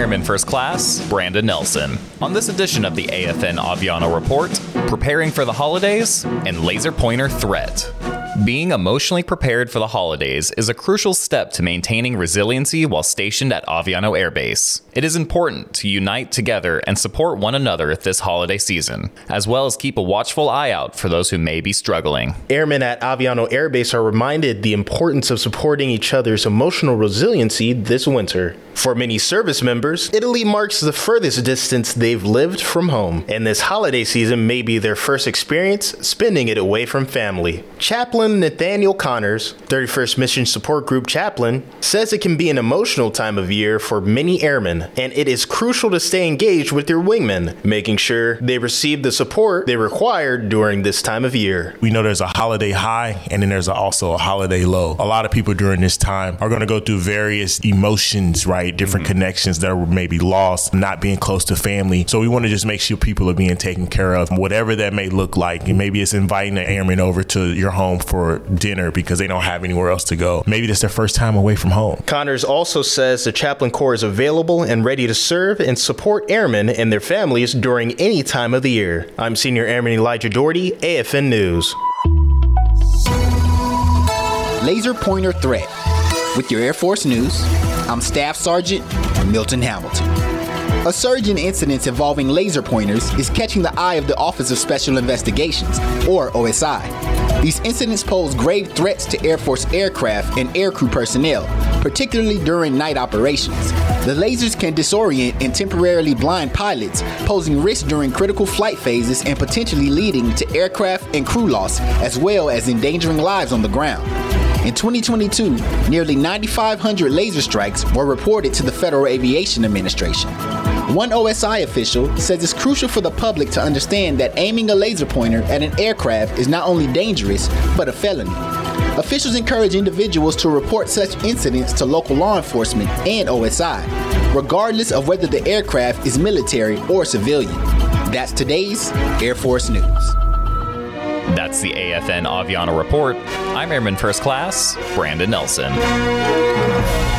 Airman First Class, Brandon Nelson. On this edition of the AFN Aviano Report, preparing for the holidays and laser pointer threat. Being emotionally prepared for the holidays is a crucial step to maintaining resiliency while stationed at Aviano Air Base. It is important to unite together and support one another this holiday season, as well as keep a watchful eye out for those who may be struggling. Airmen at Aviano Air Base are reminded the importance of supporting each other's emotional resiliency this winter. For many service members, Italy marks the furthest distance they've lived from home, and this holiday season may be their first experience spending it away from family. Chaplain Nathaniel Connors, 31st Mission Support Group chaplain, says it can be an emotional time of year for many airmen, and it is crucial to stay engaged with your wingmen, making sure they receive the support they require during this time of year. We know there's a holiday high, and then there's also a holiday low. A lot of people during this time are going to go through various emotions, right? Different connections that were maybe lost, not being close to family. So we want to just make sure people are being taken care of, whatever that may look like. And maybe it's inviting an airman over to your home for dinner because they don't have anywhere else to go. Maybe it's their first time away from home. Connors also says the Chaplain Corps is available and ready to serve and support airmen and their families during any time of the year. I'm Senior Airman Elijah Doherty, AFN News. Laser Pointer Threat. With your Air Force News, I'm Staff Sergeant Milton Hamilton. A surge in incidents involving laser pointers is catching the eye of the Office of Special Investigations, or OSI. These incidents pose grave threats to Air Force aircraft and aircrew personnel, particularly during night operations. The lasers can disorient and temporarily blind pilots, posing risk during critical flight phases and potentially leading to aircraft and crew loss, as well as endangering lives on the ground. In 2022, nearly 9,500 laser strikes were reported to the Federal Aviation Administration. One OSI official says it's crucial for the public to understand that aiming a laser pointer at an aircraft is not only dangerous, but a felony. Officials encourage individuals to report such incidents to local law enforcement and OSI, regardless of whether the aircraft is military or civilian. That's today's Air Force News. That's the AFN Aviano Report. I'm Airman First Class, Brandon Nelson.